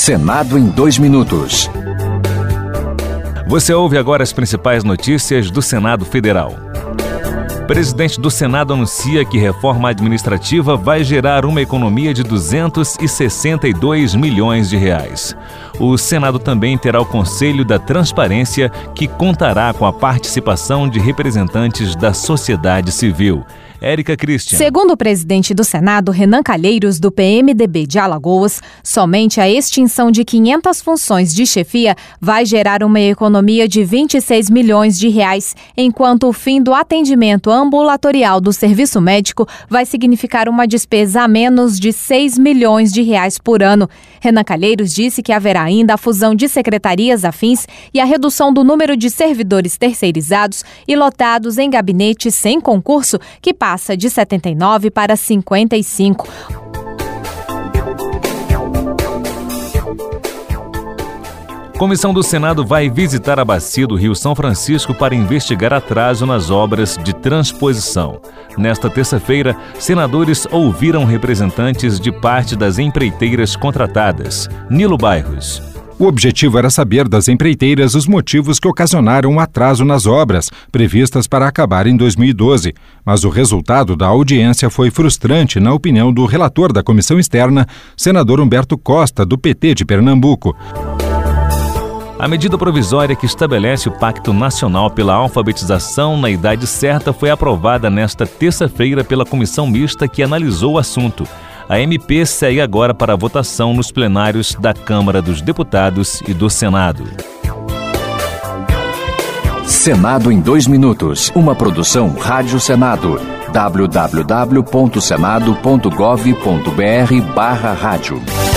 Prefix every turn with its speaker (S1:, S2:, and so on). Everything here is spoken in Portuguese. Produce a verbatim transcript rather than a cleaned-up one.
S1: Senado em dois minutos.
S2: Você ouve agora as principais notícias do Senado Federal. O presidente do Senado anuncia que reforma administrativa vai gerar uma economia de duzentos e sessenta e dois milhões de reais. O Senado também terá o Conselho da Transparência, que contará com a participação de representantes da sociedade civil. Érica Christian.
S3: Segundo o presidente do Senado, Renan Calheiros, do P M D B de Alagoas, somente a extinção de quinhentas funções de chefia vai gerar uma economia de vinte e seis milhões de reais, enquanto o fim do atendimento ambulatorial do serviço médico vai significar uma despesa a menos de seis milhões de reais por ano. Renan Calheiros disse que haverá ainda a fusão de secretarias afins e a redução do número de servidores terceirizados e lotados em gabinetes sem concurso, que passa de setenta e nove para cinquenta e cinco.
S2: Comissão do Senado vai visitar a bacia do Rio São Francisco para investigar atraso nas obras de transposição. Nesta terça-feira, senadores ouviram representantes de parte das empreiteiras contratadas. Nilo Bairros.
S4: O objetivo era saber das empreiteiras os motivos que ocasionaram um atraso nas obras, previstas para acabar em dois mil e doze. Mas o resultado da audiência foi frustrante, na opinião do relator da comissão externa, senador Humberto Costa, do P T de Pernambuco.
S2: A medida provisória que estabelece o Pacto Nacional pela Alfabetização na Idade Certa foi aprovada nesta terça-feira pela comissão mista que analisou o assunto. A M P segue agora para a votação nos plenários da Câmara dos Deputados e do Senado.
S1: Senado em dois minutos. Uma produção Rádio Senado. w w w ponto senado ponto gov ponto b r barra rádio.